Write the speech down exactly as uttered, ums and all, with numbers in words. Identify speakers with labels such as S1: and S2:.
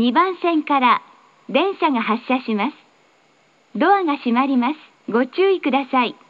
S1: にばん線から電車が発車します。ドアが閉まります。ご注意ください。